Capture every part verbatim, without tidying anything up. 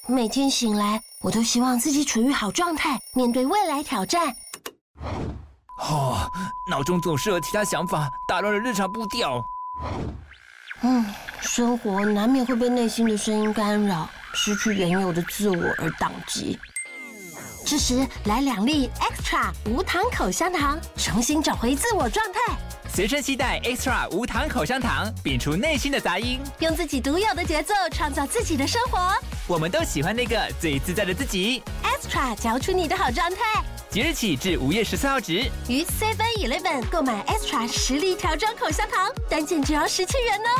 每天醒来，我都希望自己处于好状态，面对未来挑战。 哦，脑中总是有其他想法，打乱了日常步调。 嗯，生活难免会被内心的声音干扰，失去原有的自我而宕机。这时来两粒 Extra 无糖口香糖，重新找回自我状态。 随身携带 Extra 无糖口香糖，摒除内心的杂音， 用自己独有的节奏创造自己的生活。 我们都喜欢那个最自在的自己。 Extra 嚼出你的好状态。 即日起至五月十四号止， 于 Seven Eleven 购买 Extra 实力调装口香糖，单件只要十七元哦。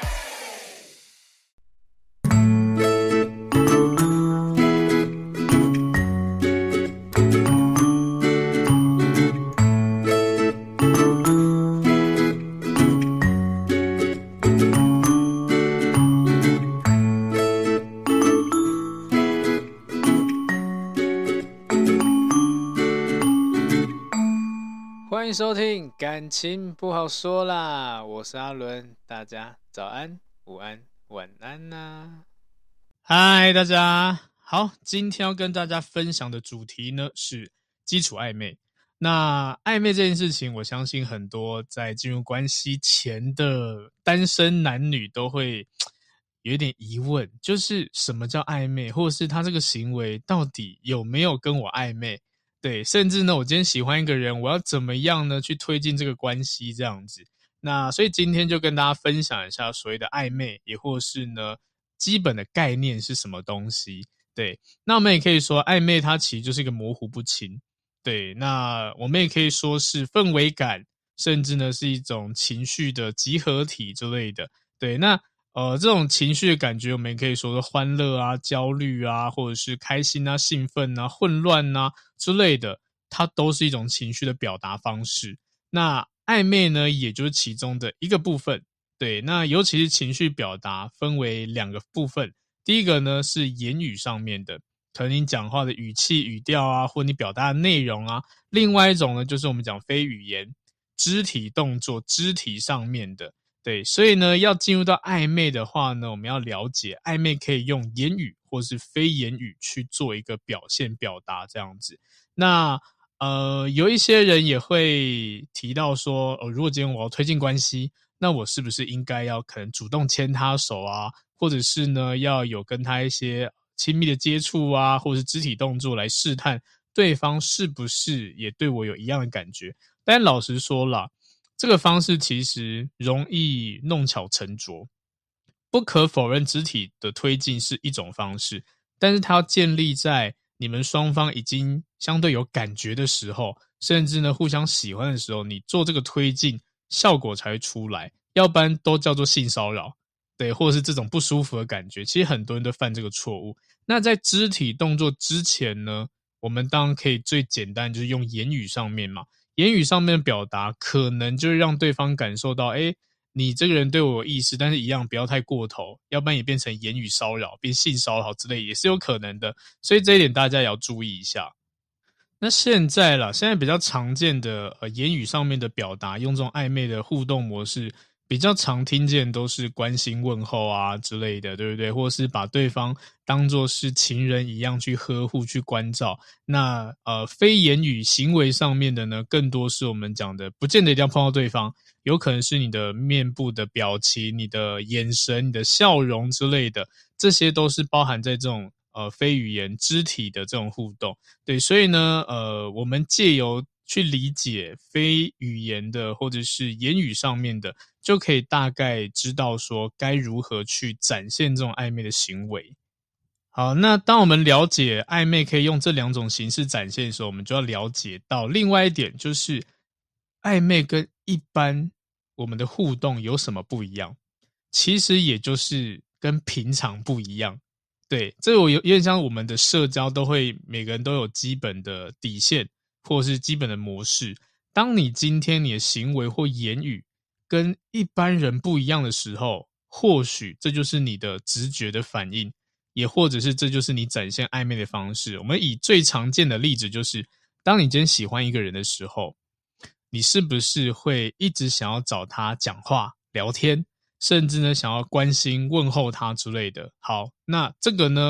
欢迎收听感情不好说啦，我是阿伦，大家早安、午安、晚安呐、啊！嗨，大家好，今天要跟大家分享的主题呢是基础暧昧。那暧昧这件事情，我相信很多在进入关系前的单身男女都会有一点疑问，就是什么叫暧昧，或者是他这个行为到底有没有跟我暧昧？对，甚至呢，我今天喜欢一个人，我要怎么样呢去推进这个关系这样子。那所以今天就跟大家分享一下所谓的暧昧，也或是呢基本的概念是什么东西。对，那我们也可以说暧昧它其实就是一个模糊不清。对，那我们也可以说是氛围感，甚至呢是一种情绪的集合体之类的。对，那呃，这种情绪的感觉，我们也可以说是欢乐啊、焦虑啊，或者是开心啊、兴奋啊、混乱啊之类的，它都是一种情绪的表达方式。那暧昧呢，也就是其中的一个部分。对，那尤其是情绪表达分为两个部分。第一个呢是言语上面的，可能你讲话的语气、语调啊，或你表达的内容啊。另外一种呢，就是我们讲非语言、肢体动作、肢体上面的。对，所以呢，要进入到暧昧的话呢，我们要了解暧昧可以用言语或是非言语去做一个表现表达这样子。那呃，有一些人也会提到说，哦，如果今天我要推进关系，那我是不是应该要可能主动牵他手啊，或者是呢要有跟他一些亲密的接触啊，或者是肢体动作来试探对方是不是也对我有一样的感觉。但老实说啦，这个方式其实容易弄巧成拙，不可否认肢体的推进是一种方式，但是它要建立在你们双方已经相对有感觉的时候，甚至呢互相喜欢的时候，你做这个推进效果才会出来，要不然都叫做性骚扰，对，或者是这种不舒服的感觉，其实很多人都犯这个错误。那在肢体动作之前呢，我们当然可以最简单就是用言语上面嘛，言语上面的表达可能就是让对方感受到，诶，你这个人对我有意思，但是一样不要太过头，要不然也变成言语骚扰，变性骚扰之类也是有可能的，所以这一点大家也要注意一下。那现在啦，现在比较常见的呃言语上面的表达，用这种暧昧的互动模式，比较常听见都是关心问候啊之类的，对不对？或是把对方当作是情人一样去呵护、去关照。那呃，非言语行为上面的呢，更多是我们讲的，不见得一定要碰到对方，有可能是你的面部的表情、你的眼神、你的笑容之类的，这些都是包含在这种呃非语言肢体的这种互动。对，所以呢，呃，我们借由去理解非语言的或者是言语上面的，就可以大概知道说该如何去展现这种暧昧的行为。好，那当我们了解暧昧可以用这两种形式展现的时候，我们就要了解到另外一点，就是暧昧跟一般我们的互动有什么不一样？其实也就是跟平常不一样。对，这我有有点像我们的社交都会每个人都有基本的底线或是基本的模式。当你今天你的行为或言语跟一般人不一样的时候，或许这就是你的直觉的反应，也或者是这就是你展现暧昧的方式。我们以最常见的例子就是，当你今天喜欢一个人的时候，你是不是会一直想要找他讲话聊天，甚至呢想要关心问候他之类的。好，那这个呢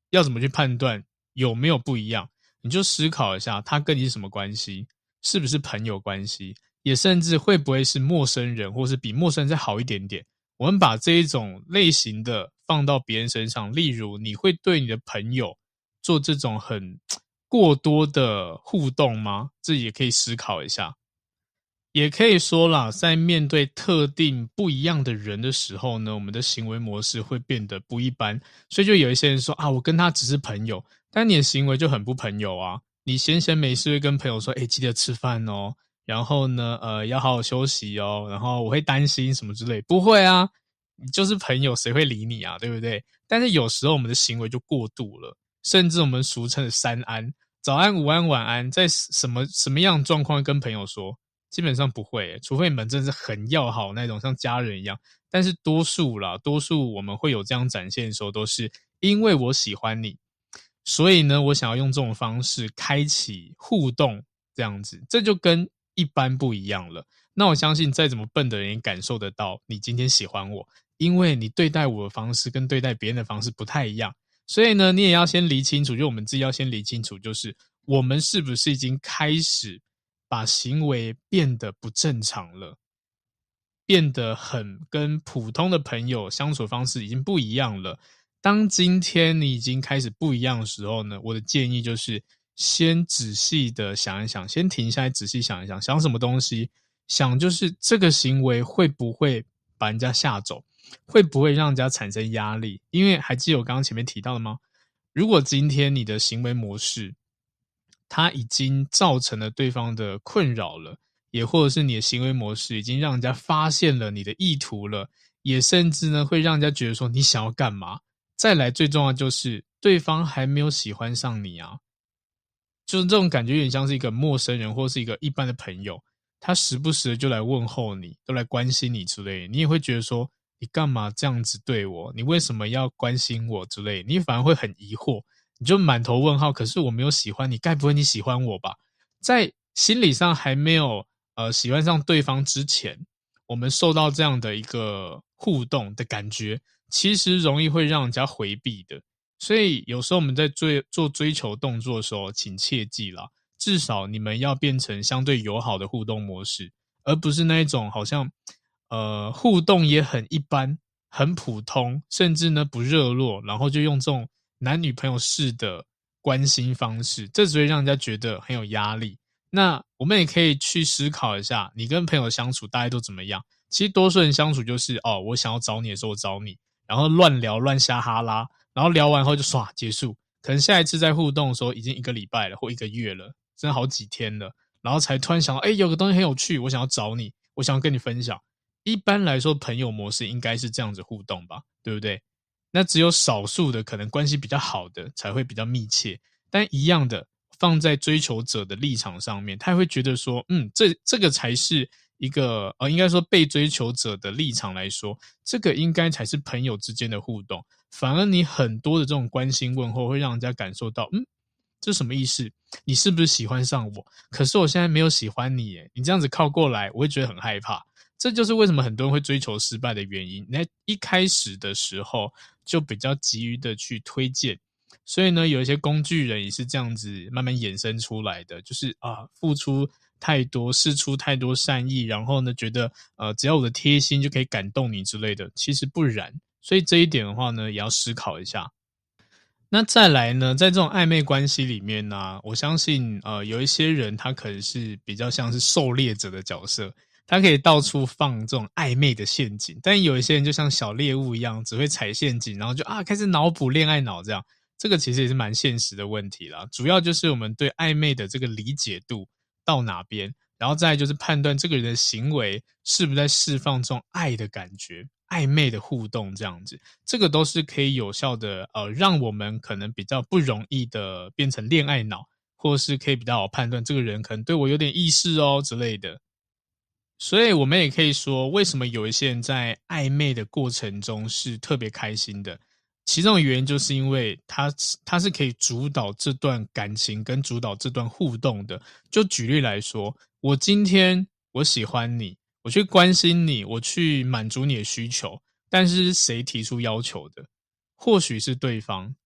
要怎么去判断有没有不一样？你就思考一下，他跟你是什么关系，是不是朋友关系，也甚至会不会是陌生人，或是比陌生人再好一点点。我们把这一种类型的放到别人身上，例如你会对你的朋友做这种很过多的互动吗？这也可以思考一下。也可以说啦，在面对特定不一样的人的时候呢，我们的行为模式会变得不一般。所以就有一些人说啊，我跟他只是朋友，但你的行为就很不朋友啊。你闲闲没事会跟朋友说，诶，记得吃饭哦，然后呢，呃，要好好休息哦，然后我会担心什么之类。不会啊，你就是朋友，谁会理你啊，对不对？但是有时候我们的行为就过度了，甚至我们俗称的三安，早安、午安、晚安，在什么什么样的状况跟朋友说？基本上不会耶，除非你们真的是很要好那种，像家人一样。但是多数啦，多数我们会有这样展现的时候，都是因为我喜欢你，所以呢，我想要用这种方式开启互动，这样子，这就跟一般不一样了。那我相信再怎么笨的人也感受得到，你今天喜欢我，因为你对待我的方式跟对待别人的方式不太一样。所以呢，你也要先理清楚，就我们自己要先理清楚，就是我们是不是已经开始把行为变得不正常了，变得很跟普通的朋友相处方式已经不一样了。当今天你已经开始不一样的时候呢，我的建议就是先仔细的想一想，先停下来仔细想一想，想什么东西？想就是这个行为会不会把人家吓走，会不会让人家产生压力？因为还记得我刚刚前面提到的吗？如果今天你的行为模式它已经造成了对方的困扰了，也或者是你的行为模式已经让人家发现了你的意图了，也甚至呢会让人家觉得说你想要干嘛。再来最重要就是对方还没有喜欢上你啊，就是这种感觉有点像是一个陌生人或是一个一般的朋友，他时不时的就来问候你，都来关心你之类的，你也会觉得说你干嘛这样子对我，你为什么要关心我之类的，你反而会很疑惑，你就满头问号，可是我没有喜欢你，该不会你喜欢我吧？在心理上还没有呃喜欢上对方之前，我们受到这样的一个互动的感觉，其实容易会让人家回避的。所以有时候我们在追做追求动作的时候，请切记啦，至少你们要变成相对友好的互动模式，而不是那一种好像呃互动也很一般、很普通，甚至呢不热络，然后就用这种男女朋友式的关心方式，这只会让人家觉得很有压力。那我们也可以去思考一下，你跟朋友相处大概都怎么样？其实多数人相处就是哦，我想要找你的时候我找你，然后乱聊乱瞎哈拉，然后聊完后就刷结束。可能下一次再互动的时候已经一个礼拜了或一个月了，真的好几天了，然后才突然想到，哎，有个东西很有趣，我想要找你，我想要跟你分享。一般来说，朋友模式应该是这样子互动吧，对不对？那只有少数的可能关系比较好的才会比较密切，但一样的放在追求者的立场上面，他会觉得说，嗯，这这个才是一个呃，应该说被追求者的立场来说，这个应该才是朋友之间的互动。反而你很多的这种关心问候，会让人家感受到，嗯，这什么意思？你是不是喜欢上我？可是我现在没有喜欢你耶，你这样子靠过来，我会觉得很害怕。这就是为什么很多人会追求失败的原因。那一开始的时候就比较急于的去推荐，所以呢，有一些工具人也是这样子慢慢衍生出来的，就是啊，付出太多，释出太多善意，然后呢，觉得呃，只要我的贴心就可以感动你之类的，其实不然。所以这一点的话呢，也要思考一下。那再来呢，在这种暧昧关系里面呢、啊，我相信呃，有一些人他可能是比较像是狩猎者的角色，他可以到处放这种暧昧的陷阱，但有一些人就像小猎物一样，只会踩陷阱，然后就啊开始脑补恋爱脑这样。这个其实也是蛮现实的问题啦，主要就是我们对暧昧的这个理解度到哪边，然后再来就是判断这个人的行为是不是在释放这种爱的感觉。暧昧的互动这样子，这个都是可以有效的呃，让我们可能比较不容易的变成恋爱脑，或是可以比较好判断这个人可能对我有点意思哦之类的。所以我们也可以说，为什么有一些人在暧昧的过程中是特别开心的，其中的原因就是因为他他是可以主导这段感情跟主导这段互动的。就举例来说，我今天我喜欢你，我去关心你，我去满足你的需求，但是谁提出要求的？或许是对方，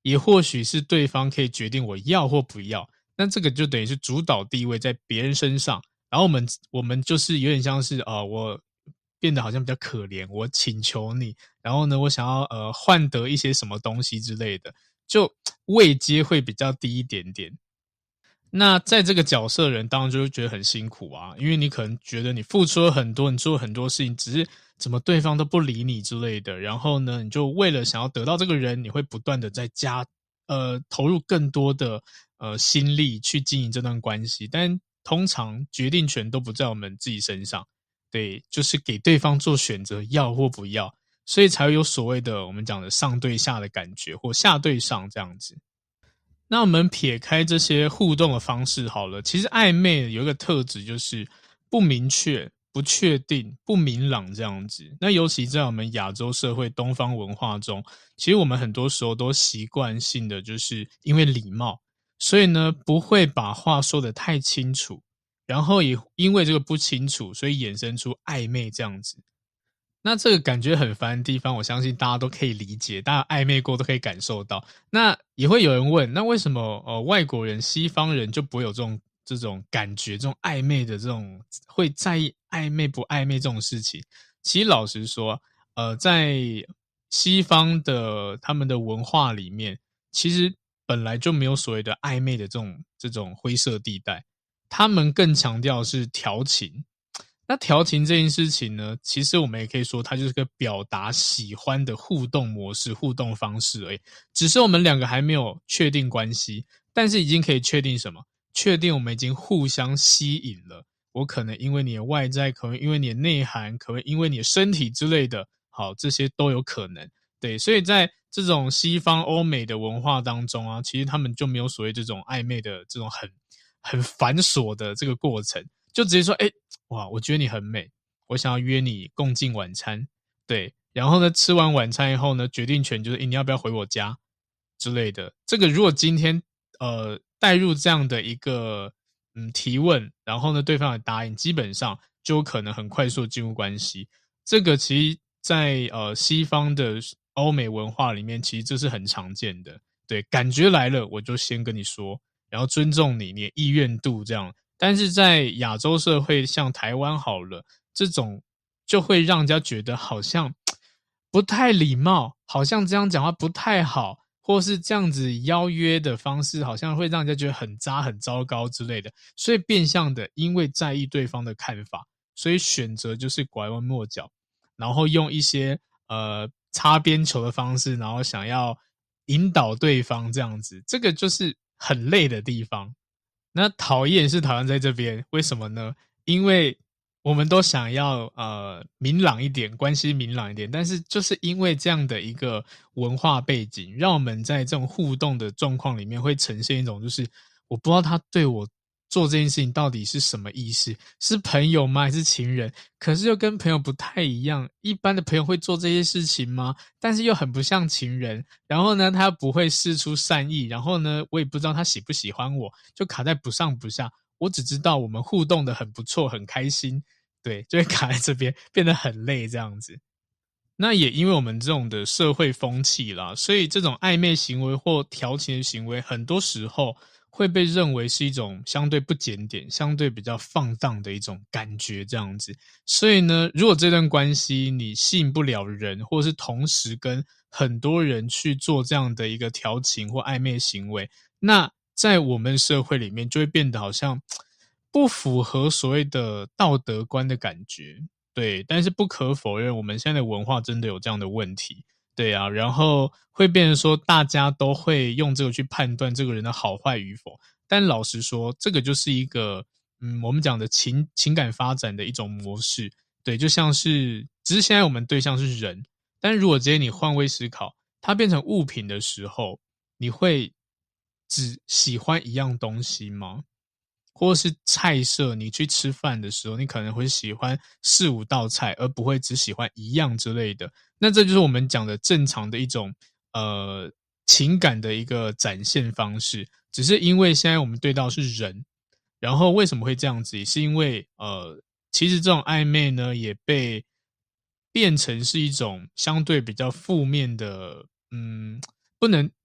也或许是对方可以决定我要或不要，那这个就等于是主导地位在别人身上，然后我们我们就是有点像是呃，我变得好像比较可怜，我请求你，然后呢，我想要呃换得一些什么东西之类的，就位阶会比较低一点点。那在这个角色的人当然就会觉得很辛苦啊，因为你可能觉得你付出了很多，你做了很多事情，只是怎么对方都不理你之类的，然后呢，你就为了想要得到这个人，你会不断的在加呃投入更多的呃心力去经营这段关系，但通常决定权都不在我们自己身上，对，就是给对方做选择，要或不要，所以才会有所谓的我们讲的上对下的感觉，或下对上这样子。那我们撇开这些互动的方式好了，其实暧昧有一个特质就是不明确、不确定、不明朗这样子。那尤其在我们亚洲社会、东方文化中，其实我们很多时候都习惯性的就是因为礼貌，所以呢不会把话说得太清楚，然后也因为这个不清楚，所以衍生出暧昧这样子。那这个感觉很烦的地方，我相信大家都可以理解，大家暧昧过都可以感受到。那也会有人问，那为什么呃外国人、西方人就不会有这种这种感觉，这种暧昧的这种会在意暧昧不暧昧这种事情？其实老实说，呃，在西方的他们的文化里面，其实本来就没有所谓的暧昧的这种这种灰色地带，他们更强调的是调情。那调情这件事情呢，其实我们也可以说它就是个表达喜欢的互动模式、互动方式而已。只是我们两个还没有确定关系，但是已经可以确定什么？确定我们已经互相吸引了。我可能因为你的外在，可能因为你的内涵，可能因为你的身体之类的，好，这些都有可能。对，所以在这种西方欧美的文化当中啊，其实他们就没有所谓这种暧昧的这种很很繁琐的这个过程。就直接说，哎，哇，我觉得你很美，我想要约你共进晚餐，对，然后呢，吃完晚餐以后呢，决定权就是，哎，你要不要回我家之类的。这个如果今天呃带入这样的一个嗯提问，然后呢，对方也答应，基本上就有可能很快速进入关系。这个其实在呃西方的欧美文化里面，其实这是很常见的。对，感觉来了，我就先跟你说，然后尊重你，你的意愿度这样。但是在亚洲社会，像台湾好了，这种就会让人家觉得好像不太礼貌，好像这样讲话不太好，或是这样子邀约的方式，好像会让人家觉得很渣、很糟糕之类的。所以变相的，因为在意对方的看法，所以选择就是拐弯抹角，然后用一些呃擦边球的方式，然后想要引导对方这样子，这个就是很累的地方。那讨厌是讨厌在这边，为什么呢？因为我们都想要呃明朗一点，关系明朗一点，但是就是因为这样的一个文化背景，让我们在这种互动的状况里面会呈现一种就是我不知道他对我做这件事情到底是什么意思，是朋友吗？还是情人？可是又跟朋友不太一样，一般的朋友会做这些事情吗？但是又很不像情人。然后呢，他不会释出善意，然后呢，我也不知道他喜不喜欢我，就卡在不上不下。我只知道我们互动的很不错，很开心，对，就会卡在这边，变得很累这样子。那也因为我们这种的社会风气啦，所以这种暧昧行为或调情的行为，很多时候会被认为是一种相对不检点、相对比较放荡的一种感觉这样子。所以呢，如果这段关系你吸引不了人，或是同时跟很多人去做这样的一个调情或暧昧行为，那在我们社会里面就会变得好像不符合所谓的道德观的感觉。对，但是不可否认，我们现在的文化真的有这样的问题。对啊，然后会变成说，大家都会用这个去判断这个人的好坏与否。但老实说，这个就是一个，嗯，我们讲的情情感发展的一种模式。对，就像是，只是现在我们对象是人，但如果今天你换位思考，它变成物品的时候，你会只喜欢一样东西吗？或是菜色，你去吃饭的时候，你可能会喜欢四五道菜，而不会只喜欢一样之类的。那这就是我们讲的正常的一种呃情感的一个展现方式。只是因为现在我们对到是人，然后为什么会这样子？也是因为呃，其实这种暧昧呢，也被变成是一种相对比较负面的，嗯，不能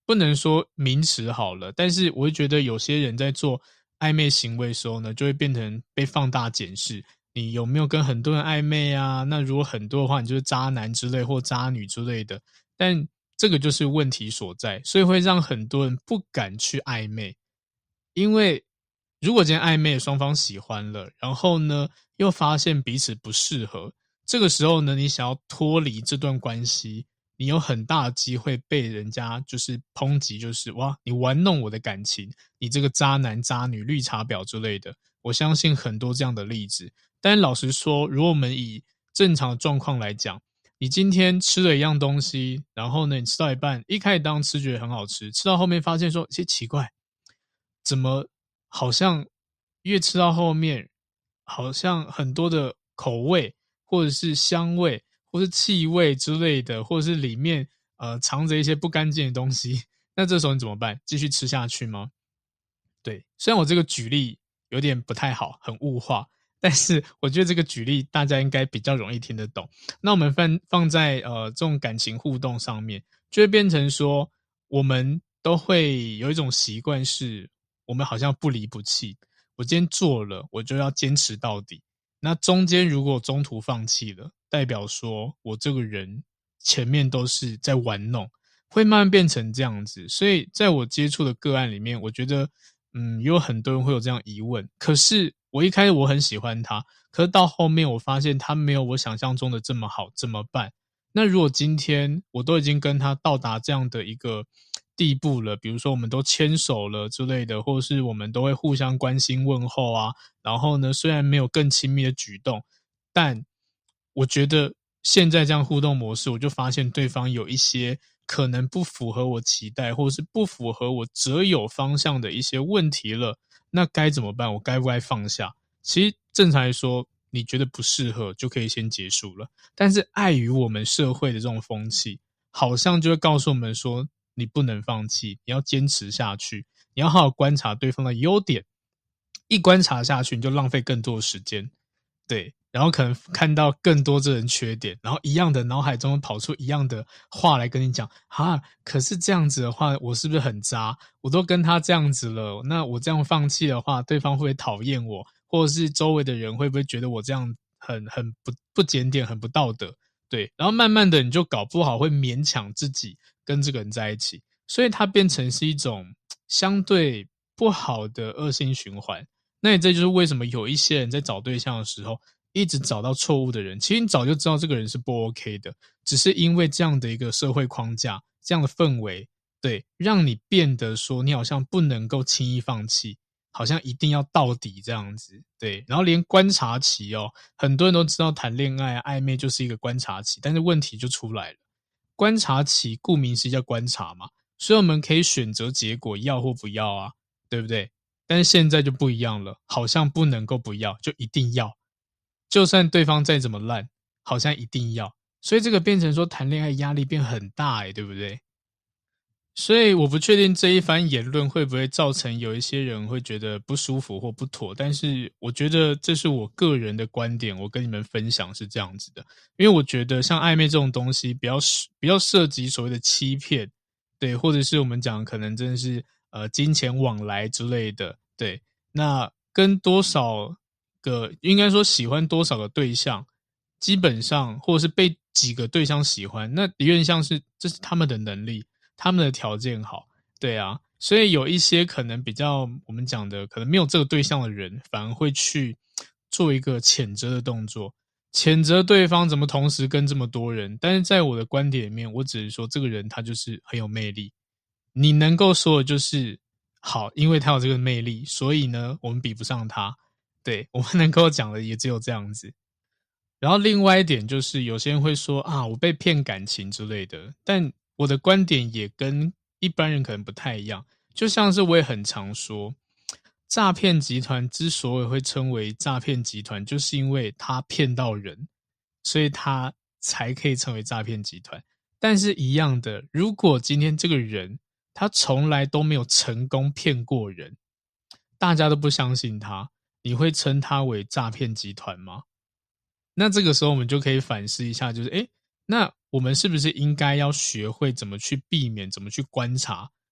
不能说名词好了，但是我会觉得有些人在做暧昧行为的时候呢，就会变成被放大检视。你有没有跟很多人暧昧啊？那如果很多的话，你就是渣男之类或渣女之类的。但这个就是问题所在，所以会让很多人不敢去暧昧。因为如果今天暧昧双方喜欢了，然后呢又发现彼此不适合，这个时候呢你想要脱离这段关系，你有很大的机会被人家就是抨击，就是哇你玩弄我的感情，你这个渣男渣女绿茶婊之类的。我相信很多这样的例子。但老实说，如果我们以正常的状况来讲，你今天吃了一样东西，然后呢你吃到一半，一开始当吃觉得很好吃，吃到后面发现说其实奇怪，怎么好像越吃到后面，好像很多的口味或者是香味或是气味之类的，或者是里面呃藏着一些不干净的东西，那这时候你怎么办？继续吃下去吗？对，虽然我这个举例有点不太好，很物化，但是我觉得这个举例大家应该比较容易听得懂。那我们放放在呃这种感情互动上面，就会变成说，我们都会有一种习惯是，我们好像不离不弃。我今天做了，我就要坚持到底。那中间如果中途放弃了，代表说我这个人前面都是在玩弄，会慢慢变成这样子。所以在我接触的个案里面，我觉得嗯，有很多人会有这样疑问，可是我一开始我很喜欢他，可是到后面我发现他没有我想象中的这么好，怎么办？那如果今天我都已经跟他到达这样的一个地步了，比如说我们都牵手了之类的，或是我们都会互相关心问候啊，然后呢，虽然没有更亲密的举动，但我觉得现在这样互动模式，我就发现对方有一些可能不符合我期待，或是不符合我择友方向的一些问题了，那该怎么办？我该不该放下？其实正常来说，你觉得不适合就可以先结束了，但是碍于我们社会的这种风气，好像就会告诉我们说，你不能放弃，你要坚持下去，你要好好观察对方的优点，一观察下去你就浪费更多的时间，对，然后可能看到更多这人缺点，然后一样的脑海中跑出一样的话来跟你讲，哈，可是这样子的话，我是不是很渣？我都跟他这样子了，那我这样放弃的话，对方会不会讨厌我？或者是周围的人会不会觉得我这样很很不不检点，很不道德？对，然后慢慢的你就搞不好会勉强自己跟这个人在一起，所以它变成是一种相对不好的恶性循环。那也这就是为什么有一些人在找对象的时候，一直找到错误的人，其实你早就知道这个人是不 OK 的，只是因为这样的一个社会框架，这样的氛围，对，让你变得说你好像不能够轻易放弃，好像一定要到底这样子，对，然后连观察期哦，很多人都知道谈恋爱暧昧就是一个观察期，但是问题就出来了，观察期顾名思义叫观察嘛，所以我们可以选择结果要或不要啊，对不对？但是现在就不一样了，好像不能够不要，就一定要。就算对方再怎么烂，好像一定要。所以这个变成说谈恋爱压力变很大欸，对不对？所以我不确定这一番言论会不会造成有一些人会觉得不舒服或不妥，但是我觉得这是我个人的观点，我跟你们分享是这样子的。因为我觉得像暧昧这种东西，比较比较涉及所谓的欺骗，对，或者是我们讲可能真的是呃金钱往来之类的，对，那跟多少个应该说喜欢多少个对象，基本上或者是被几个对象喜欢，那有点像是这是他们的能力，他们的条件好，对啊，所以有一些可能比较我们讲的可能没有这个对象的人，反而会去做一个谴责的动作，谴责对方怎么同时跟这么多人，但是在我的观点里面，我只是说这个人他就是很有魅力，你能够说的就是好，因为他有这个魅力，所以呢我们比不上他，对，我们能够讲的也只有这样子。然后另外一点就是有些人会说啊我被骗感情之类的，但我的观点也跟一般人可能不太一样，就像是我也很常说，诈骗集团之所以会称为诈骗集团，就是因为他骗到人，所以他才可以成为诈骗集团。但是一样的，如果今天这个人他从来都没有成功骗过人，大家都不相信他，你会称他为诈骗集团吗？那这个时候我们就可以反思一下，就是诶，那我们是不是应该要学会怎么去避免，怎么去观察，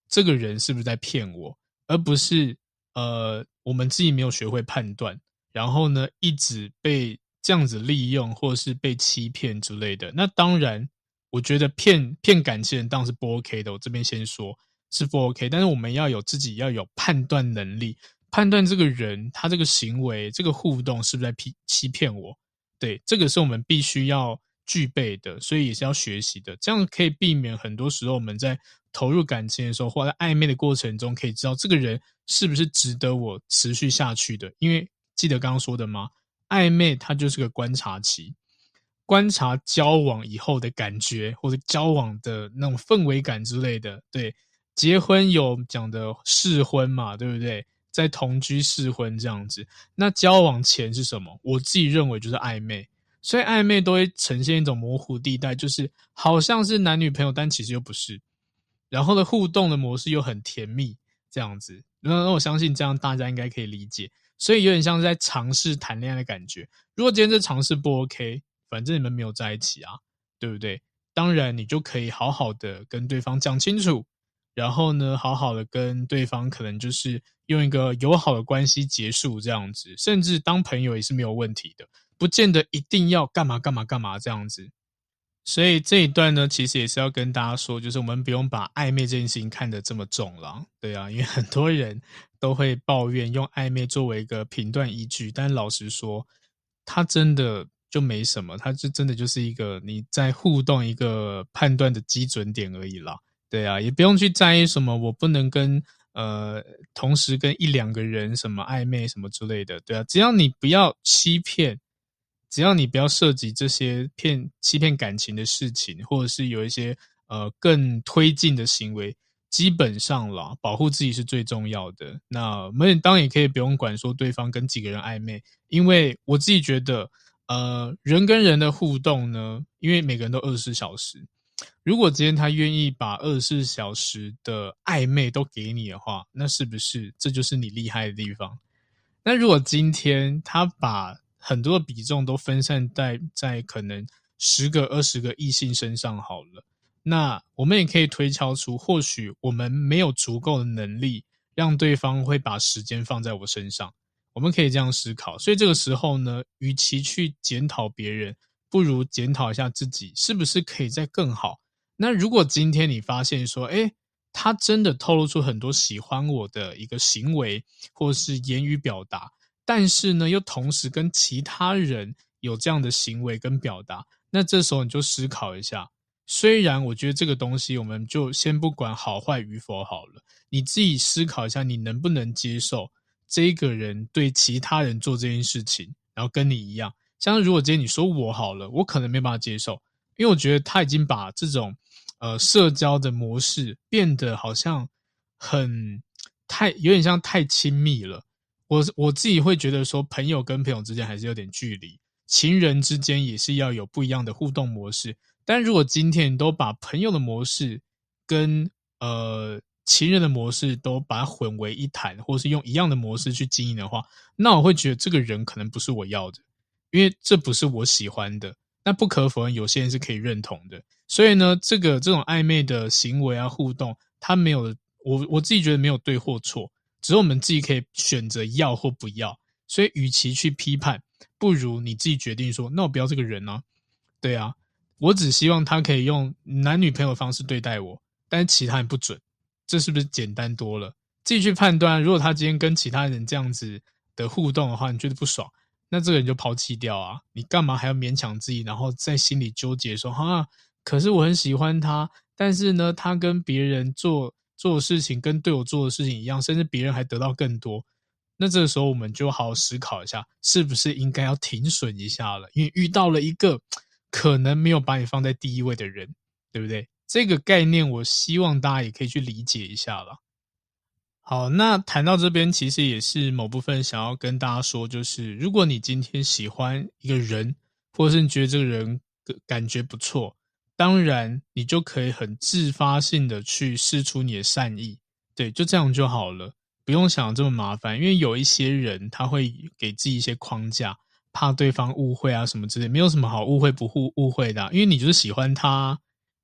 这个人是不是在骗我，而不是呃我们自己没有学会判断，然后呢一直被这样子利用或是被欺骗之类的。那当然我觉得骗骗感情人当然是不 OK 的，我这边先说是不 OK， 但是我们要有自己要有判断能力，判断这个人他这个行为这个互动是不是在欺欺骗我。对，这个是我们必须要具备的，所以也是要学习的，这样可以避免很多时候我们在投入感情的时候或者暧昧的过程中可以知道这个人是不是值得我持续下去的。因为记得刚刚说的吗，暧昧它就是个观察期，观察交往以后的感觉或者交往的那种氛围感之类的。对，结婚有讲的试婚嘛，对不对？在同居试婚这样子，那交往前是什么？我自己认为就是暧昧，所以暧昧都会呈现一种模糊地带，就是好像是男女朋友，但其实又不是。然后呢，互动的模式又很甜蜜，这样子。那我相信这样大家应该可以理解，所以有点像是在尝试谈恋爱的感觉。如果今天这尝试不 OK， 反正你们没有在一起啊，对不对？当然你就可以好好的跟对方讲清楚，然后呢，好好的跟对方可能就是用一个友好的关系结束这样子，甚至当朋友也是没有问题的，不见得一定要干嘛干嘛干嘛这样子。所以这一段呢，其实也是要跟大家说，就是我们不用把暧昧这件事情看得这么重啦。对啊，因为很多人都会抱怨用暧昧作为一个评断依据，但老实说，它真的就没什么，它就真的就是一个你在互动一个判断的基准点而已啦。对啊，也不用去在意什么我不能跟呃同时跟一两个人什么暧昧什么之类的。对啊，只要你不要欺骗，只要你不要涉及这些骗欺骗感情的事情，或者是有一些呃更推进的行为，基本上啦，保护自己是最重要的。那我们当然也可以不用管说对方跟几个人暧昧，因为我自己觉得呃人跟人的互动呢，因为每个人都二十四小时，如果今天他愿意把二十四小时的暧昧都给你的话，那是不是这就是你厉害的地方？那如果今天他把很多的比重都分散在在可能十个二十个异性身上好了，那我们也可以推敲出，或许我们没有足够的能力让对方会把时间放在我身上，我们可以这样思考。所以这个时候呢，与其去检讨别人，不如检讨一下自己是不是可以再更好。那如果今天你发现说，诶，他真的透露出很多喜欢我的一个行为或是言语表达，但是呢又同时跟其他人有这样的行为跟表达，那这时候你就思考一下，虽然我觉得这个东西我们就先不管好坏与否好了，你自己思考一下你能不能接受这个人对其他人做这件事情，然后跟你一样。像如果今天你说我好了，我可能没办法接受，因为我觉得他已经把这种呃社交的模式变得好像很太有点像太亲密了。我我自己会觉得说，朋友跟朋友之间还是有点距离，情人之间也是要有不一样的互动模式。但如果今天你都把朋友的模式跟呃情人的模式都把它混为一谈，或是用一样的模式去经营的话，那我会觉得这个人可能不是我要的，因为这不是我喜欢的。那不可否认，有些人是可以认同的。所以呢，这个这种暧昧的行为啊互动，它没有我我自己觉得没有对或错，只是我们自己可以选择要或不要。所以与其去批判，不如你自己决定说，那我不要这个人啊。对啊，我只希望他可以用男女朋友的方式对待我，但是其他人不准，这是不是简单多了？自己去判断，如果他今天跟其他人这样子的互动的话，你觉得不爽，那这个人就抛弃掉啊！你干嘛还要勉强自己，然后在心里纠结说，哈，可是我很喜欢他，但是呢，他跟别人做做的事情跟对我做的事情一样，甚至别人还得到更多。那这个时候我们就好好思考一下，是不是应该要停损一下了？因为遇到了一个可能没有把你放在第一位的人，对不对？这个概念我希望大家也可以去理解一下啦。好，那谈到这边其实也是某部分想要跟大家说，就是如果你今天喜欢一个人，或者是你觉得这个人感觉不错，当然你就可以很自发性的去释出你的善意，对，就这样就好了，不用想这么麻烦。因为有一些人他会给自己一些框架，怕对方误会啊什么之类，没有什么好误会不误误会的啊，因为你就是喜欢他，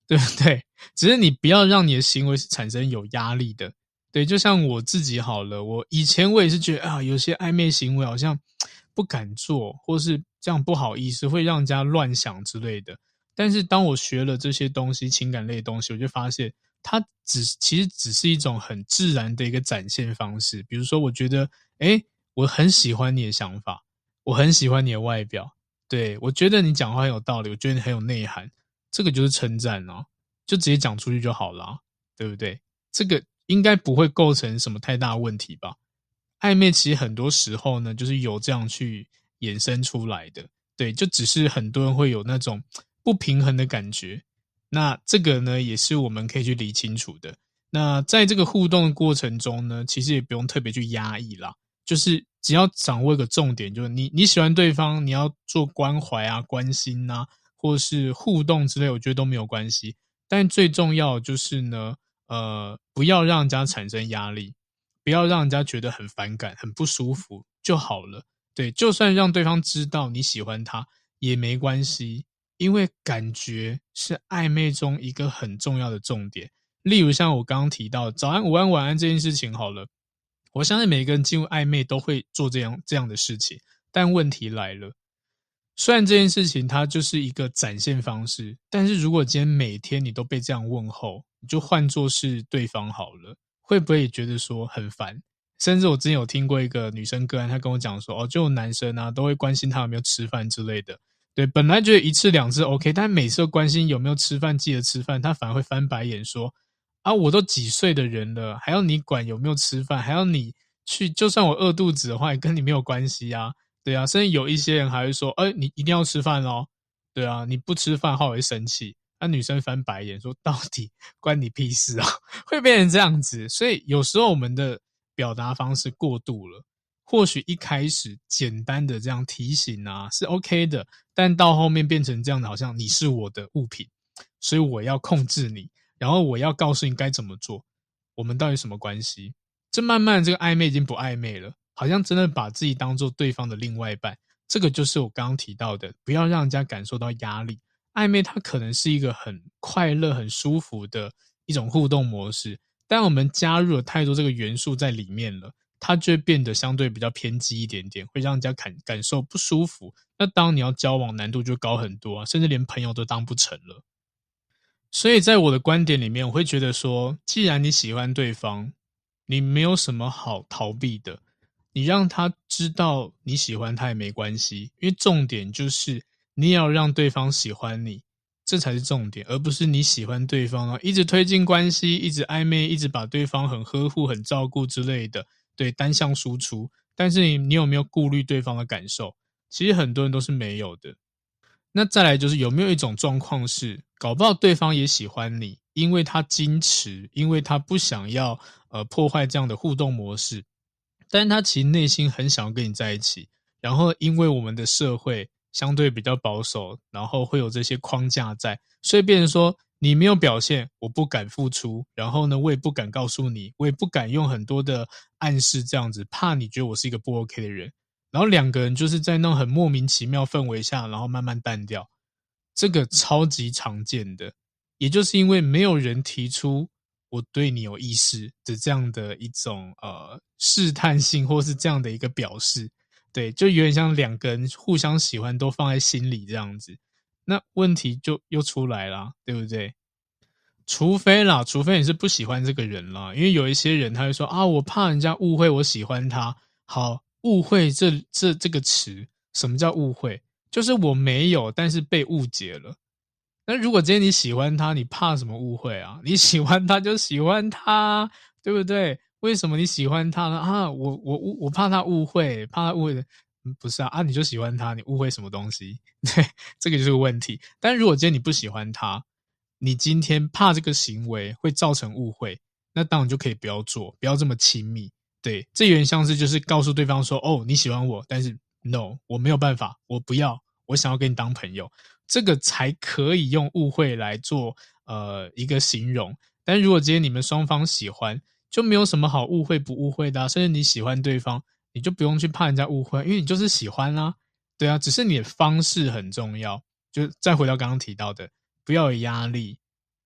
对不对？只是你不要让你的行为是产生有压力的。对，就像我自己好了，我以前我也是觉得啊，有些暧昧行为好像不敢做，或是这样不好意思，会让人家乱想之类的。但是当我学了这些东西，情感类的东西，我就发现它只其实只是一种很自然的一个展现方式。比如说，我觉得，诶，我很喜欢你的想法，我很喜欢你的外表，对，我觉得你讲话很有道理，我觉得你很有内涵，这个就是称赞啊，就直接讲出去就好了啊，对不对？这个应该不会构成什么太大问题吧？暧昧其实很多时候呢，就是由这样去衍生出来的，对，就只是很多人会有那种不平衡的感觉。那这个呢，也是我们可以去理清楚的。那在这个互动的过程中呢，其实也不用特别去压抑啦，就是只要掌握一个重点，就是你你喜欢对方，你要做关怀啊、关心啊，或是互动之类，我觉得都没有关系。但最重要的就是呢，呃，不要让人家产生压力，不要让人家觉得很反感、很不舒服就好了。对，就算让对方知道你喜欢他也没关系，因为感觉是暧昧中一个很重要的重点。例如像我刚刚提到早安、午安、晚安这件事情好了，我相信每个人进入暧昧都会做这样这样的事情，但问题来了，虽然这件事情它就是一个展现方式，但是如果今天每天你都被这样问候，你就换作是对方好了，会不会也觉得说很烦？甚至我之前有听过一个女生个案，她跟我讲说，哦，就有男生啊都会关心她有没有吃饭之类的。对，本来觉得一次两次 OK， 但每次都关心有没有吃饭，记得吃饭，她反而会翻白眼说，啊，我都几岁的人了，还要你管有没有吃饭，还要你去，就算我饿肚子的话，也跟你没有关系啊。对啊，甚至有一些人还会说，哎、欸，你一定要吃饭哦。对啊，你不吃饭的话我会生气。那、啊、女生翻白眼说，到底关你屁事啊？会变成这样子。所以有时候我们的表达方式过度了，或许一开始简单的这样提醒啊是 OK 的，但到后面变成这样的，好像你是我的物品，所以我要控制你，然后我要告诉你该怎么做。我们到底什么关系？这慢慢的这个暧昧已经不暧昧了，好像真的把自己当做对方的另外一半。这个就是我刚刚提到的，不要让人家感受到压力。暧昧它可能是一个很快乐、很舒服的一种互动模式，但我们加入了太多这个元素在里面了，它就会变得相对比较偏激一点点，会让人家感感受不舒服。那当然你要交往难度就高很多啊，甚至连朋友都当不成了。所以在我的观点里面，我会觉得说，既然你喜欢对方，你没有什么好逃避的，你让他知道你喜欢他也没关系，因为重点就是你也要让对方喜欢你，这才是重点，而不是你喜欢对方啊，一直推进关系，一直暧昧，一直把对方很呵护、很照顾之类的，对，单向输出。但是你你有没有顾虑对方的感受？其实很多人都是没有的。那再来就是有没有一种状况是，搞不好对方也喜欢你，因为他矜持，因为他不想要呃破坏这样的互动模式，但是他其实内心很想要跟你在一起，然后因为我们的社会相对比较保守，然后会有这些框架在，所以变成说你没有表现，我不敢付出，然后呢我也不敢告诉你，我也不敢用很多的暗示这样子，怕你觉得我是一个不 OK 的人，然后两个人就是在那种很莫名其妙氛围下，然后慢慢淡掉，这个超级常见的，也就是因为没有人提出我对你有意思的这样的一种呃试探性，或是这样的一个表示，对，就有点像两个人互相喜欢都放在心里这样子，那问题就又出来啦，对不对？除非啦，除非你是不喜欢这个人啦，因为有一些人他会说啊，我怕人家误会我喜欢他。好，误会这这这个词，什么叫误会？就是我没有，但是被误解了。那如果今天你喜欢他，你怕什么误会啊？你喜欢他就喜欢他，对不对？为什么你喜欢他呢？啊，我我我怕他误会，怕他误会的，不是啊？啊，你就喜欢他，你误会什么东西？对，这个就是个问题。但如果今天你不喜欢他，你今天怕这个行为会造成误会，那当然就可以不要做，不要这么亲密。对，这有点像是就是告诉对方说，哦，你喜欢我，但是 no， 我没有办法，我不要，我想要跟你当朋友，这个才可以用误会来做呃一个形容。但如果今天你们双方喜欢，就没有什么好误会不误会的啊，甚至你喜欢对方，你就不用去怕人家误会，因为你就是喜欢啊，对啊，只是你的方式很重要。就再回到刚刚提到的，不要有压力，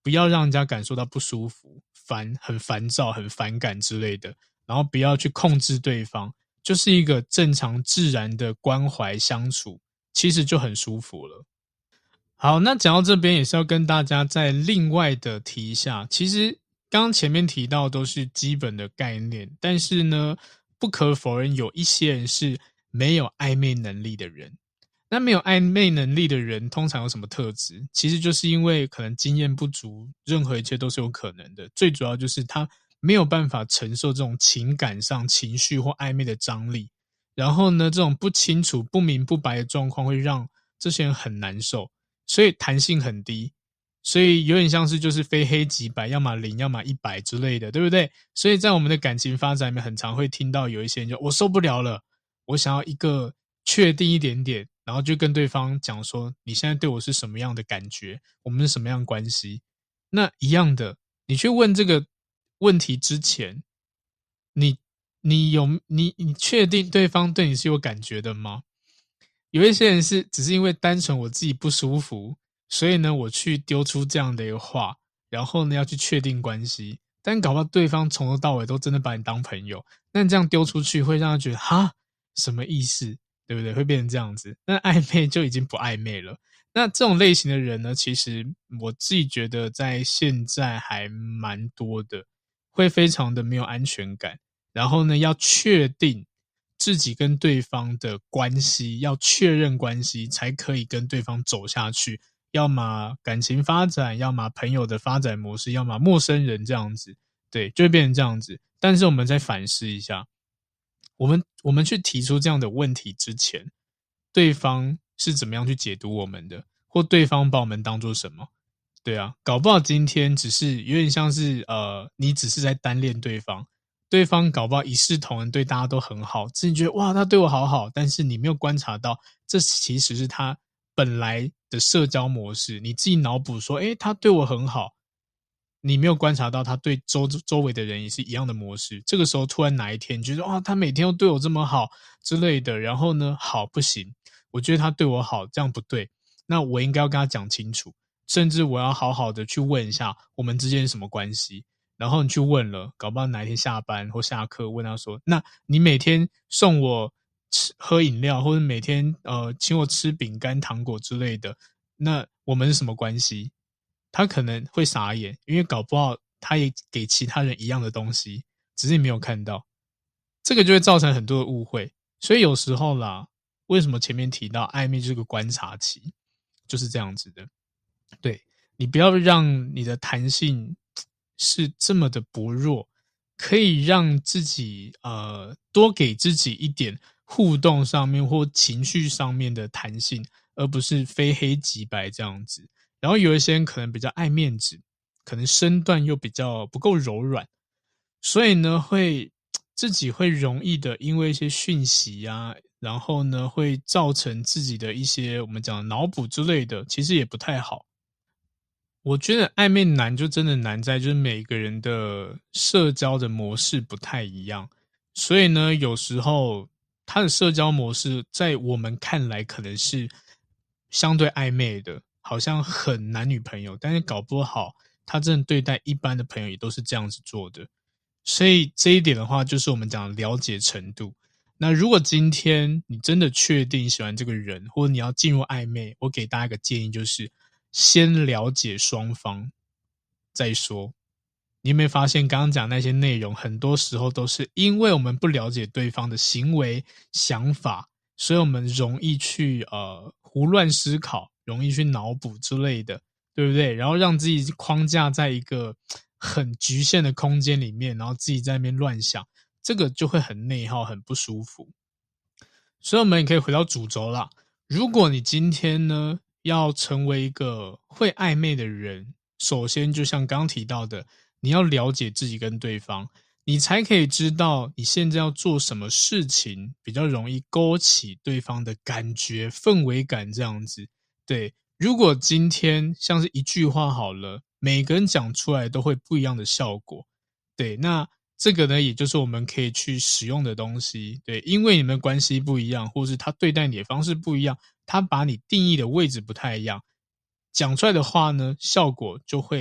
不要让人家感受到不舒服、烦、很烦躁、很反感之类的，然后不要去控制对方，就是一个正常自然的关怀相处，其实就很舒服了。好，那讲到这边也是要跟大家再另外的提一下，其实刚刚前面提到都是基本的概念，但是呢，不可否认有一些人是没有暧昧能力的人。那没有暧昧能力的人通常有什么特质？其实就是因为可能经验不足，任何一切都是有可能的。最主要就是他没有办法承受这种情感上情绪或暧昧的张力，然后呢，这种不清楚、不明不白的状况会让这些人很难受，所以弹性很低，所以有点像是就是非黑即白，要么零，要么一百之类的，对不对？所以在我们的感情发展里面，很常会听到有一些人就我受不了了，我想要一个确定一点点，然后就跟对方讲说你现在对我是什么样的感觉，我们是什么样的关系。那一样的，你去问这个问题之前，你你有你你确定对方对你是有感觉的吗？有一些人是只是因为单纯我自己不舒服，所以呢我去丢出这样的一个话，然后呢要去确定关系，但搞不好对方从头到尾都真的把你当朋友，那这样丢出去会让他觉得哈什么意思，对不对？会变成这样子，那暧昧就已经不暧昧了。那这种类型的人呢，其实我自己觉得在现在还蛮多的，会非常的没有安全感，然后呢要确定自己跟对方的关系，要确认关系才可以跟对方走下去，要么感情发展，要么朋友的发展模式，要么陌生人这样子，对，就会变成这样子。但是我们再反思一下，我们我们去提出这样的问题之前，对方是怎么样去解读我们的，或对方把我们当作什么？对啊，搞不好今天只是有点像是呃，你只是在单恋对方，对方搞不好一视同仁，对大家都很好，自己觉得哇他对我好好，但是你没有观察到，这其实是他本来的社交模式，你自己脑补说，诶他对我很好，你没有观察到他对周周围的人也是一样的模式。这个时候突然哪一天觉得哇，他每天都对我这么好之类的，然后呢，好不行，我觉得他对我好，这样不对，那我应该要跟他讲清楚，甚至我要好好的去问一下我们之间是什么关系。然后你去问了，搞不好哪一天下班或下课问他说，那你每天送我吃喝饮料，或者每天呃请我吃饼干糖果之类的，那我们是什么关系？他可能会傻眼，因为搞不好他也给其他人一样的东西，只是你没有看到，这个就会造成很多的误会。所以有时候啦，为什么前面提到暧昧这个观察期就是这样子的，对，你不要让你的弹性是这么的薄弱，可以让自己呃多给自己一点互动上面或情绪上面的弹性，而不是非黑即白这样子。然后有一些人可能比较爱面子，可能身段又比较不够柔软，所以呢会自己会容易的因为一些讯息啊，然后呢会造成自己的一些我们讲的脑补之类的，其实也不太好。我觉得暧昧难就真的难在就是每个人的社交的模式不太一样，所以呢有时候他的社交模式在我们看来可能是相对暧昧的，好像很男女朋友，但是搞不好他真的对待一般的朋友也都是这样子做的。所以这一点的话就是我们讲的了解程度。那如果今天你真的确定喜欢这个人，或者你要进入暧昧，我给大家一个建议，就是先了解双方再说。你有没有发现刚刚讲那些内容很多时候都是因为我们不了解对方的行为想法，所以我们容易去呃胡乱思考，容易去脑补之类的，对不对？然后让自己框架在一个很局限的空间里面，然后自己在那边乱想，这个就会很内耗，很不舒服。所以我们也可以回到主轴啦，如果你今天呢要成为一个会暧昧的人，首先就像刚刚提到的，你要了解自己跟对方，你才可以知道你现在要做什么事情比较容易勾起对方的感觉氛围感这样子。对，如果今天像是一句话好了，每个人讲出来都会不一样的效果，对，那这个呢也就是我们可以去使用的东西。对，因为你们关系不一样，或是他对待你的方式不一样，他把你定义的位置不太一样，讲出来的话呢效果就会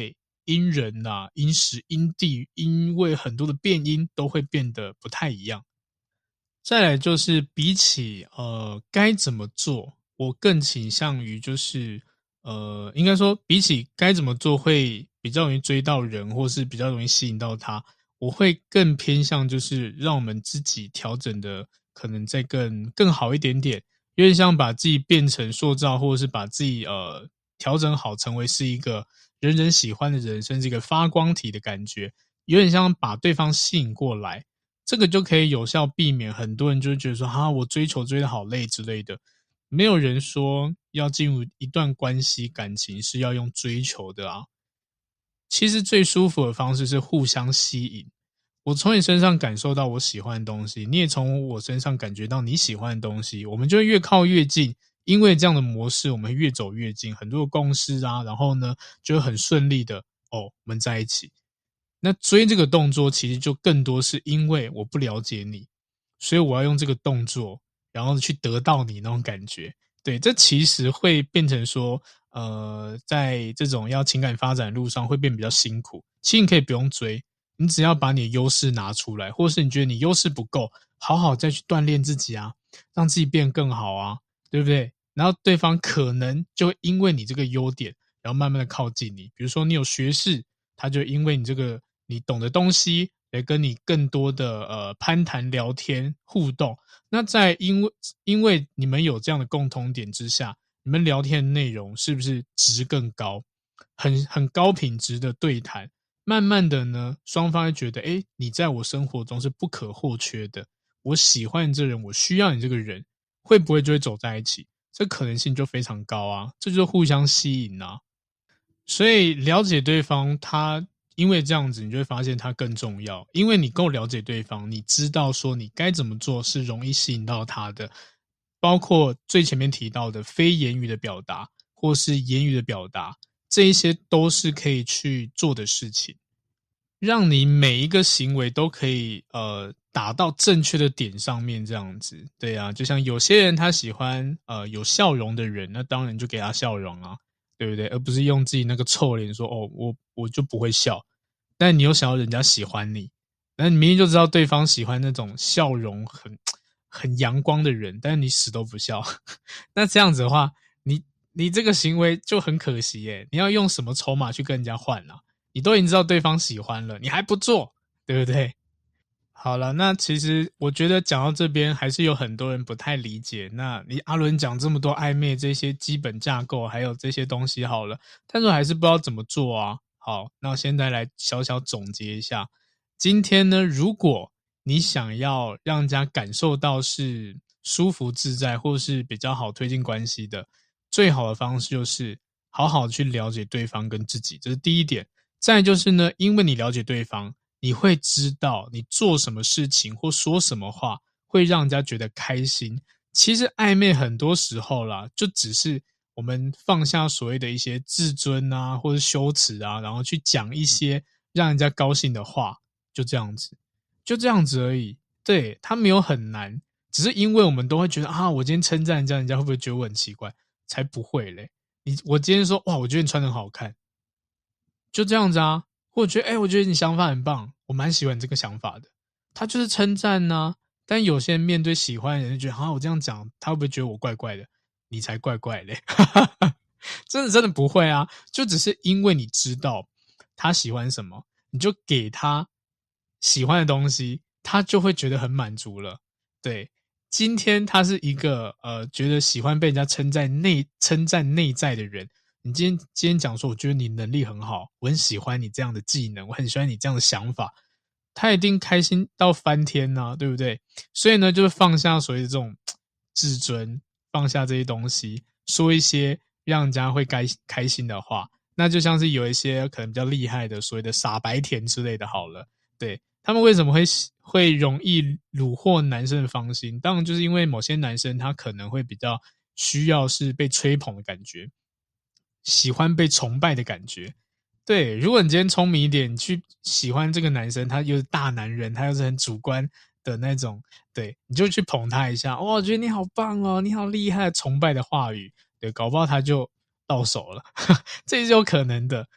因人啊、因时因地，因为很多的变因都会变得不太一样。再来就是比起呃该怎么做，我更倾向于就是呃应该说比起该怎么做会比较容易追到人，或是比较容易吸引到他，我会更偏向就是让我们自己调整的可能再更更好一点点，有点像把自己变成塑造，或者是把自己呃调整好，成为是一个人人喜欢的人，甚至一个发光体的感觉，有点像把对方吸引过来。这个就可以有效避免很多人就会觉得说哈，我追求追得好累之类的。没有人说要进入一段关系感情是要用追求的啊。其实最舒服的方式是互相吸引。我从你身上感受到我喜欢的东西，你也从我身上感觉到你喜欢的东西，我们就会越靠越近。因为这样的模式，我们会越走越近，很多的共识啊，然后呢，就会很顺利的哦，我们在一起。那追这个动作其实就更多是因为我不了解你，所以我要用这个动作，然后去得到你那种感觉。对，这其实会变成说，呃，在这种要情感发展的路上会变比较辛苦。其实你可以不用追，你只要把你的优势拿出来，或是你觉得你优势不够，好好再去锻炼自己啊，让自己变更好啊，对不对？然后对方可能就会因为你这个优点，然后慢慢的靠近你。比如说你有学识，他就因为你这个你懂的东西来跟你更多的呃攀谈聊天互动。那在因为因为你们有这样的共同点之下，你们聊天的内容是不是值更高，很很高品质的对谈，慢慢的呢双方会觉得诶你在我生活中是不可或缺的，我喜欢你这人，我需要你这个人，会不会就会走在一起，这可能性就非常高啊，这就是互相吸引啊。所以了解对方，他因为这样子，你就会发现他更重要。因为你够了解对方，你知道说你该怎么做是容易吸引到他的，包括最前面提到的非言语的表达，或是言语的表达，这一些都是可以去做的事情，让你每一个行为都可以呃打到正确的点上面，这样子。对啊，就像有些人他喜欢呃有笑容的人，那当然就给他笑容啊。对不对？而不是用自己那个臭脸说哦，我我就不会笑，但你又想要人家喜欢你，那你明明就知道对方喜欢那种笑容很很阳光的人，但是你死都不笑，那这样子的话，你你这个行为就很可惜耶。你要用什么筹码去跟人家换啊？你都已经知道对方喜欢了，你还不做，对不对？好了，那其实我觉得讲到这边还是有很多人不太理解。那你阿伦讲这么多暧昧这些基本架构，还有这些东西好了，但是我还是不知道怎么做啊。好，那我现在来小小总结一下。今天呢，如果你想要让人家感受到是舒服自在，或是比较好推进关系的，最好的方式就是好好去了解对方跟自己，这是第一点。再来就是呢，因为你了解对方，你会知道你做什么事情或说什么话会让人家觉得开心。其实暧昧很多时候啦，就只是我们放下所谓的一些自尊啊，或者羞耻啊，然后去讲一些让人家高兴的话，就这样子，就这样子而已。对，它没有很难，只是因为我们都会觉得啊，我今天称赞人家，人家会不会觉得我很奇怪？才不会嘞！你我今天说哇，我觉得你穿得很好看，就这样子啊。或者觉得，哎、欸，我觉得你想法很棒，我蛮喜欢你这个想法的。他就是称赞啊。但有些人面对喜欢的人就觉得，啊，我这样讲，他会不会觉得我怪怪的？你才怪怪嘞！真的真的不会啊，就只是因为你知道他喜欢什么，你就给他喜欢的东西，他就会觉得很满足了。对，今天他是一个呃，觉得喜欢被人家称赞内称赞内在的人。你今天今天讲说，我觉得你能力很好，我很喜欢你这样的技能，我很喜欢你这样的想法，他一定开心到翻天啊，对不对？所以呢，就是放下所谓的这种自尊，放下这些东西，说一些让人家会开开心的话。那就像是有一些可能比较厉害的所谓的傻白甜之类的好了，对，他们为什么会会容易虏获男生的芳心？当然就是因为某些男生他可能会比较需要是被吹捧的感觉，喜欢被崇拜的感觉。对，如果你今天聪明一点，你去喜欢这个男生，他又是大男人，他又是很主观的那种，对，你就去捧他一下，哇，我觉得你好棒哦，你好厉害，崇拜的话语，对，搞不好他就到手了，这是有可能的。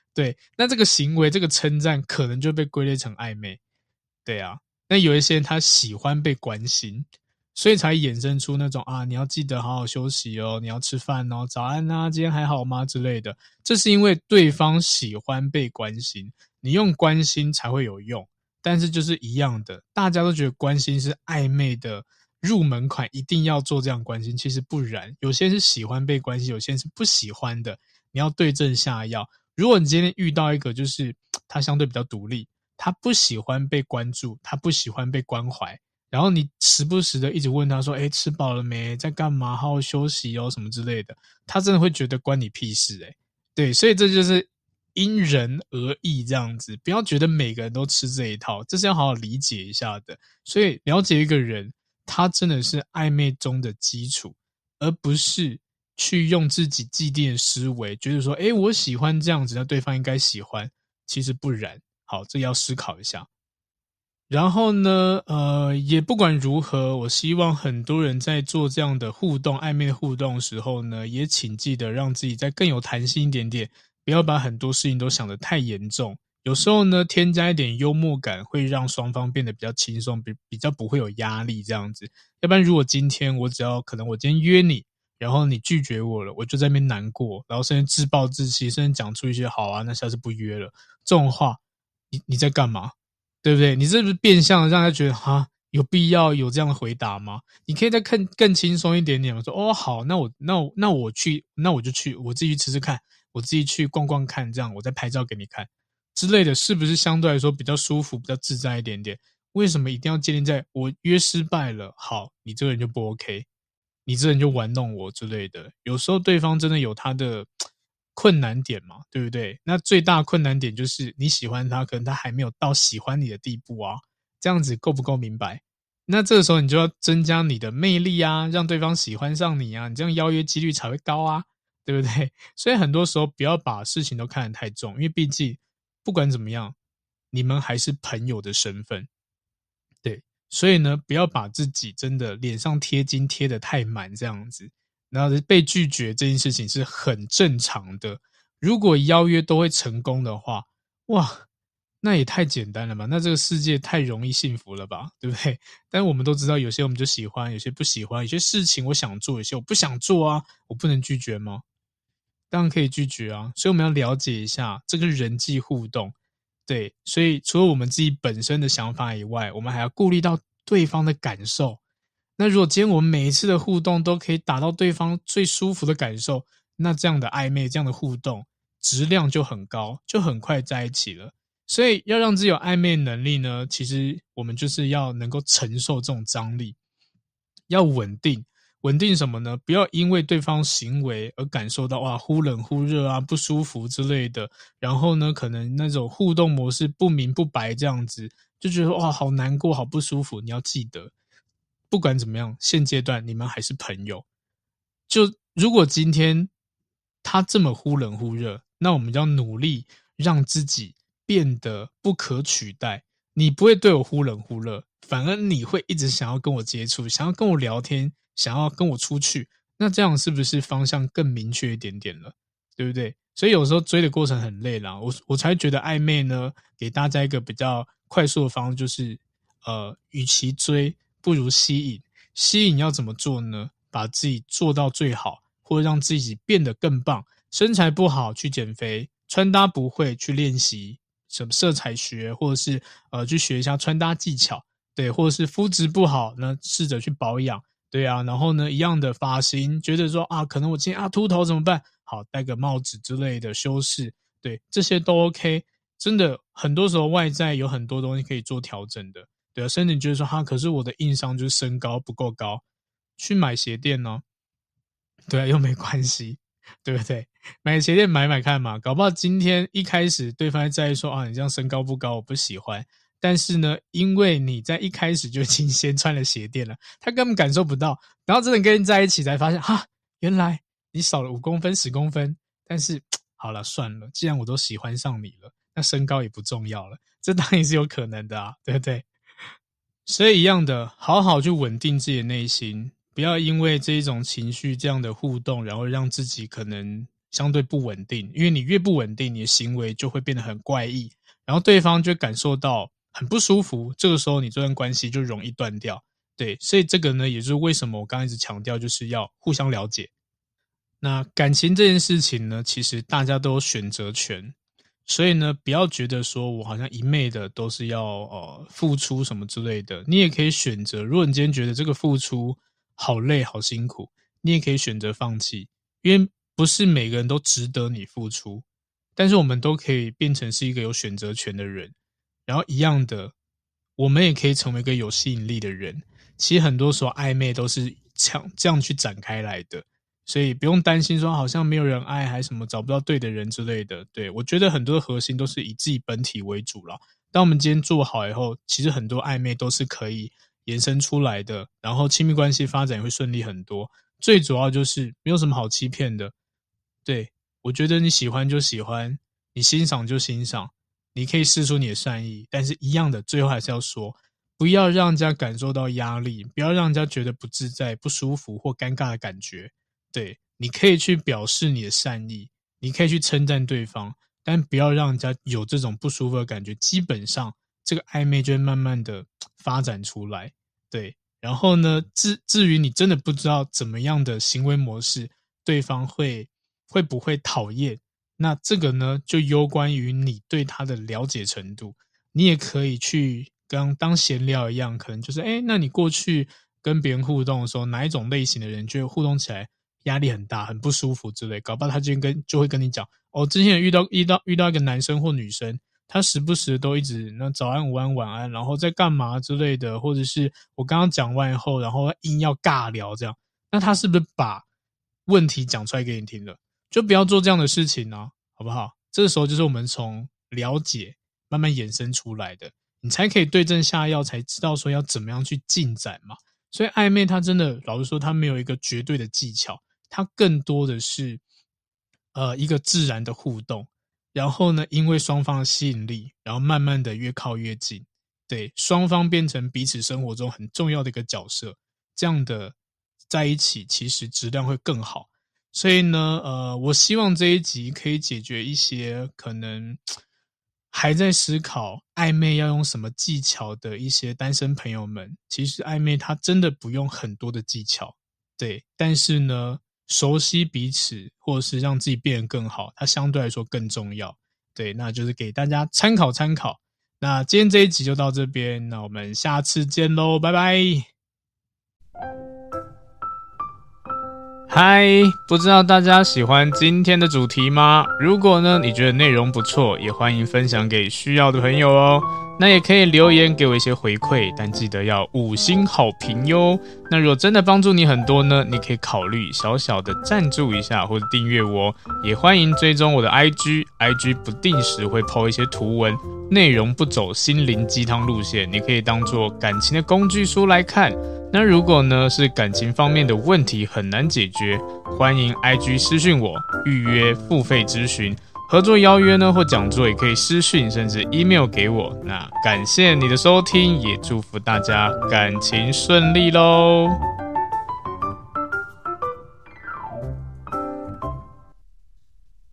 对，那这个行为这个称赞可能就被归类成暧昧。对啊，那有一些人他喜欢被关心，所以才衍生出那种啊，你要记得好好休息哦，你要吃饭哦，早安啊，今天还好吗之类的。这是因为对方喜欢被关心，你用关心才会有用。但是就是一样的，大家都觉得关心是暧昧的入门款，一定要做这样关心，其实不然。有些人是喜欢被关心，有些人是不喜欢的，你要对症下药。如果你今天遇到一个就是他相对比较独立，他不喜欢被关注，他不喜欢被关怀，然后你时不时的一直问他说，诶，吃饱了没？在干嘛？好好休息哦，什么之类的，他真的会觉得关你屁事诶。对，所以这就是因人而异这样子，不要觉得每个人都吃这一套，这是要好好理解一下的。所以了解一个人，他真的是暧昧中的基础，而不是去用自己既定的思维，觉得说，诶，我喜欢这样子，那对方应该喜欢，其实不然。好，这要思考一下。然后呢，呃，也不管如何，我希望很多人在做这样的互动、暧昧的互动的时候呢，也请记得让自己再更有弹性一点点，不要把很多事情都想得太严重。有时候呢，添加一点幽默感，会让双方变得比较轻松，比比较不会有压力这样子。要不然，如果今天我只要可能我今天约你，然后你拒绝我了，我就在那边难过，然后甚至自暴自弃，甚至讲出一些好啊，那下次不约了这种话，你你在干嘛？对不对？你是不是变相的让他觉得哈，有必要有这样的回答吗？你可以再更更轻松一点点，我说哦好，那我那我那我去，那我就去，我自己去吃吃看，我自己去逛逛看，这样我再拍照给你看之类的，是不是相对来说比较舒服、比较自在一点点？为什么一定要建立在我约失败了，好，你这个人就不 OK， 你这个人就玩弄我之类的？有时候对方真的有他的困难点嘛，对不对？那最大困难点就是你喜欢他，可能他还没有到喜欢你的地步啊，这样子够不够明白？那这个时候你就要增加你的魅力啊，让对方喜欢上你啊，你这样邀约几率才会高啊，对不对？所以很多时候不要把事情都看得太重，因为毕竟不管怎么样，你们还是朋友的身份，对，所以呢，不要把自己真的脸上贴金贴得太满这样子，然后被拒绝这件事情是很正常的。如果邀约都会成功的话，哇，那也太简单了吧？那这个世界太容易幸福了吧？对不对？但我们都知道，有些我们就喜欢，有些不喜欢，有些事情我想做，有些我不想做啊，我不能拒绝吗？当然可以拒绝啊。所以我们要了解一下这个人际互动。对，所以除了我们自己本身的想法以外，我们还要顾虑到对方的感受。那如果今天我们每一次的互动都可以达到对方最舒服的感受，那这样的暧昧，这样的互动质量就很高，就很快在一起了。所以要让自己有暧昧能力呢，其实我们就是要能够承受这种张力，要稳定。稳定什么呢？不要因为对方行为而感受到哇忽冷忽热啊不舒服之类的，然后呢可能那种互动模式不明不白这样子，就觉得哇好难过好不舒服。你要记得不管怎么样，现阶段你们还是朋友。就如果今天他这么忽冷忽热，那我们就要努力让自己变得不可取代。你不会对我忽冷忽热，反而你会一直想要跟我接触，想要跟我聊天，想要跟我出去，那这样是不是方向更明确一点点了？对不对？所以有时候追的过程很累啦，我我才觉得暧昧呢，给大家一个比较快速的方式，就是呃，与其追，不如吸引。吸引要怎么做呢？把自己做到最好，或者让自己变得更棒。身材不好去减肥，穿搭不会去练习什么色彩学，或者是呃去学一下穿搭技巧，对，或者是肤质不好呢，试着去保养，对啊，然后呢一样的发型，觉得说啊，可能我今天啊秃头怎么办？好，戴个帽子之类的修饰，对，这些都 OK。真的很多时候外在有很多东西可以做调整的，对啊，甚至你觉得说哈，可是我的硬伤就是身高不够高，去买鞋垫呢、对啊，又没关系，对不对？买鞋垫买买看嘛，搞不好今天一开始对方在意说啊，你这样身高不高，我不喜欢。但是呢，因为你在一开始就已经先穿了鞋垫了，他根本感受不到。然后真的跟你在一起才发现，哈，原来你少了五公分、十公分。但是好了，算了，既然我都喜欢上你了，那身高也不重要了，这当然是有可能的啊，对不对？所以一样的，好好去稳定自己的内心，不要因为这一种情绪这样的互动，然后让自己可能相对不稳定，因为你越不稳定，你的行为就会变得很怪异，然后对方就会感受到很不舒服，这个时候你这段关系就容易断掉。对，所以这个呢，也就是为什么我刚刚一直强调，就是要互相了解。那感情这件事情呢，其实大家都有选择权，所以呢，不要觉得说我好像一昧的都是要呃付出什么之类的，你也可以选择，如果你今天觉得这个付出好累好辛苦，你也可以选择放弃，因为不是每个人都值得你付出，但是我们都可以变成是一个有选择权的人，然后一样的，我们也可以成为一个有吸引力的人。其实很多时候暧昧都是这样这样去展开来的。所以不用担心说好像没有人爱还什么找不到对的人之类的。对，我觉得很多的核心都是以自己本体为主啦。当我们今天做好以后，其实很多暧昧都是可以延伸出来的，然后亲密关系发展也会顺利很多。最主要就是没有什么好欺骗的。对，我觉得你喜欢就喜欢，你欣赏就欣赏，你可以释出你的善意，但是一样的，最后还是要说，不要让人家感受到压力，不要让人家觉得不自在、不舒服或尴尬的感觉。对，你可以去表示你的善意，你可以去称赞对方，但不要让人家有这种不舒服的感觉，基本上这个暧昧就会慢慢的发展出来。对，然后呢，至至于你真的不知道怎么样的行为模式对方会会不会讨厌，那这个呢就攸关于你对他的了解程度。你也可以去跟当闲聊一样，可能就是诶那你过去跟别人互动的时候，哪一种类型的人就会互动起来压力很大，很不舒服之类，搞不好他就跟就会跟你讲，哦，之前遇到遇到遇到一个男生或女生，他时不时都一直那早安、午安、晚安，然后在干嘛之类的，或者是我刚刚讲完以后，然后硬要尬聊这样，那他是不是把问题讲出来给你听了？就不要做这样的事情啊，好不好？这个时候就是我们从了解慢慢衍生出来的，你才可以对症下药，才知道说要怎么样去进展嘛。所以暧昧它真的老实说，它没有一个绝对的技巧，它更多的是呃一个自然的互动，然后呢，因为双方的吸引力，然后慢慢的越靠越近，对，双方变成彼此生活中很重要的一个角色，这样的在一起其实质量会更好。所以呢，呃，我希望这一集可以解决一些可能还在思考暧昧要用什么技巧的一些单身朋友们，其实暧昧它真的不用很多的技巧，对，但是呢，熟悉彼此或者是让自己变得更好，它相对来说更重要。对，那就是给大家参考参考。那今天这一集就到这边，那我们下次见咯，拜拜。嗨，不知道大家喜欢今天的主题吗？如果呢你觉得内容不错，也欢迎分享给需要的朋友哦。那也可以留言给我一些回馈，但记得要五星好评哟。那如果真的帮助你很多呢，你可以考虑小小的赞助一下或者订阅我，也欢迎追踪我的 I G， I G 不定时会 po 一些图文，内容不走心灵鸡汤路线，你可以当做感情的工具书来看。那如果呢是感情方面的问题很难解决，欢迎 I G 私讯我预约付费咨询，合作邀约呢或讲座也可以私讯甚至 email 给我。那感谢你的收听，也祝福大家感情顺利咯。